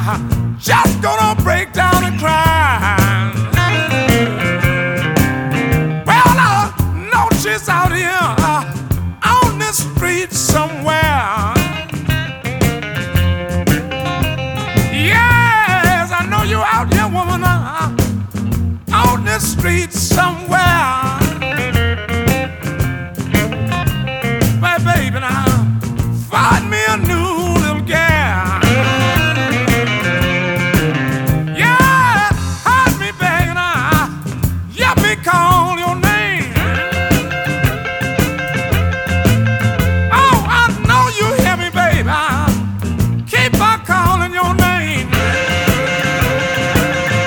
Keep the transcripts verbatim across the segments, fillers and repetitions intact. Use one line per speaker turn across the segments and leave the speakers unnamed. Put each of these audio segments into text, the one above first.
just gonna break down and cry. Well, I know she's out here uh, on the street somewhere. Yes, I know you out here, woman, uh, on the street somewhere. My baby, now find me a new little gal. Yeah, hide me begging, uh, yeah, me call your name. Oh, I know you hear me, baby. Uh, keep on calling your name.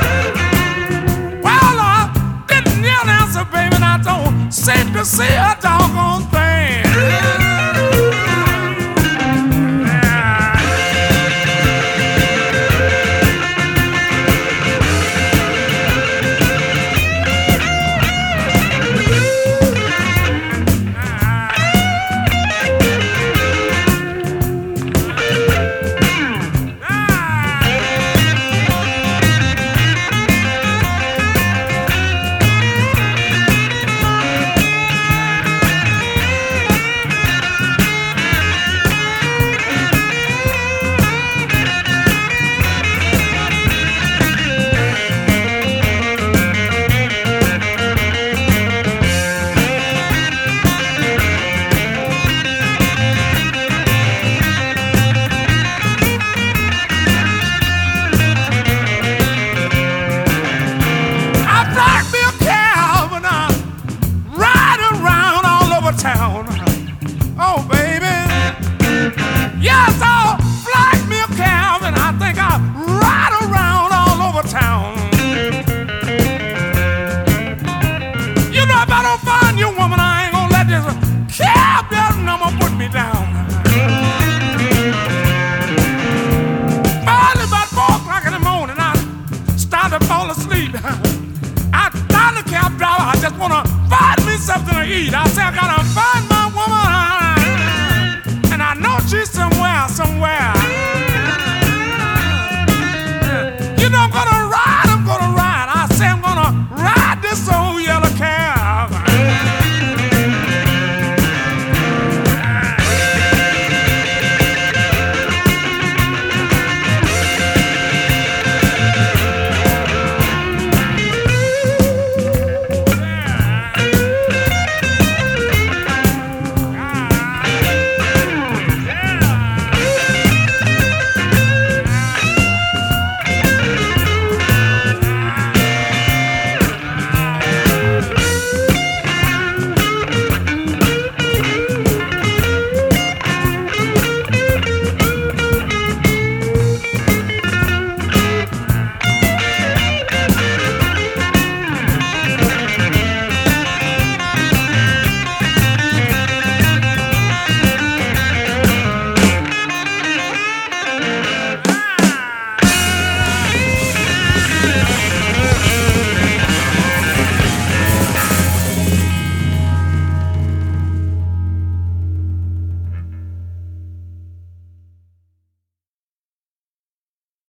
Well, I didn't yell answer, baby, and I don't seem to see her, dog.